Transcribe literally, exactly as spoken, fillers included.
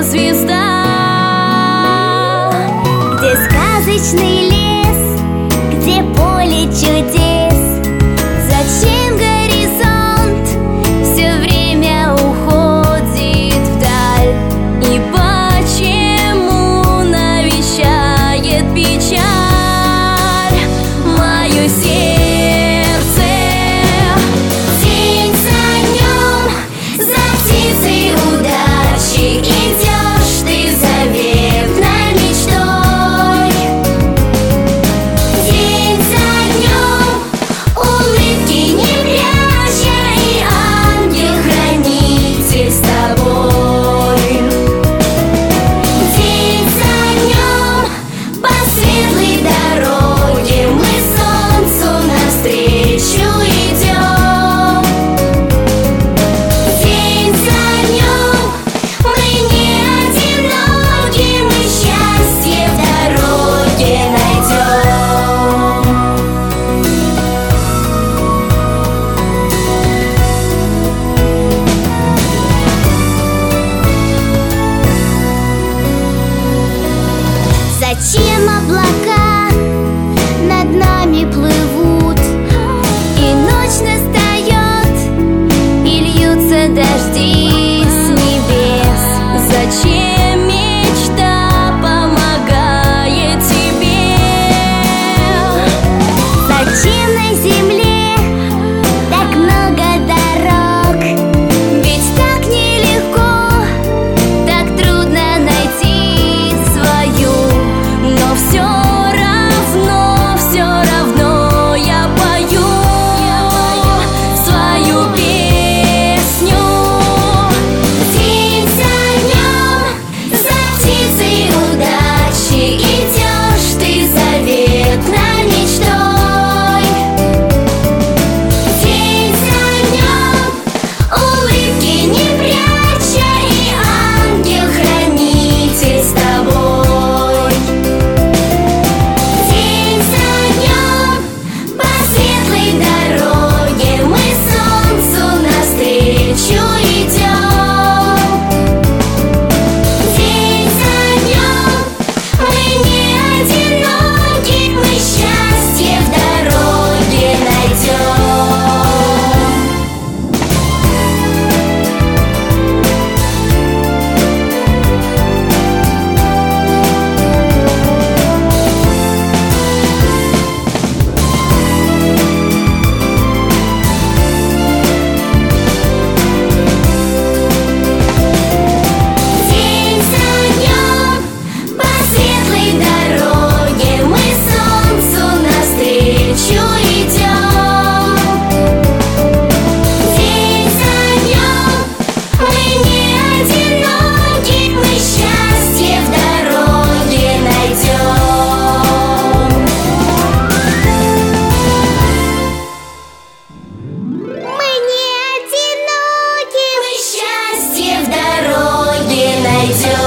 звезда. Где сказочный лес, где поле чудес, зачем горизонт все время уходит вдаль? И почему навещает печаль мое сердце? День за днем, за птицей удачи идешь ты заветной мечтой. День за днем, улыбки не пряча, и ангел-хранитель с тобой. День за днем, по светлой дороге мы солнцу навстречу идем. День за днем, мы не одиноки, мы счастье в дороге найдем. Зачем облака над нами плывут, и ночь настает, и льются дожди с небес? Зачем мечта помогает тебе? Зачем на земле так много дорог? Ведь так нелегко, так трудно найти свою. Но все равно, все равно я пою свою песню. День за днем, за птицей удачи идешь ты заветной мечтой. День за днем, улыбки не пряча, и ангел-хранитель с тобой. День за днем, по светлой дороге мы солнцу навстречу идем. День за днем, мы не одиноки, мы счастье в дороге найдем. День за днем, по светлой дороге мы солнцу навстречу идем. День за днем, мы не одиноки, мы счастье в дороге найдем. Мы не одиноки, мы счастье в дороге найдем.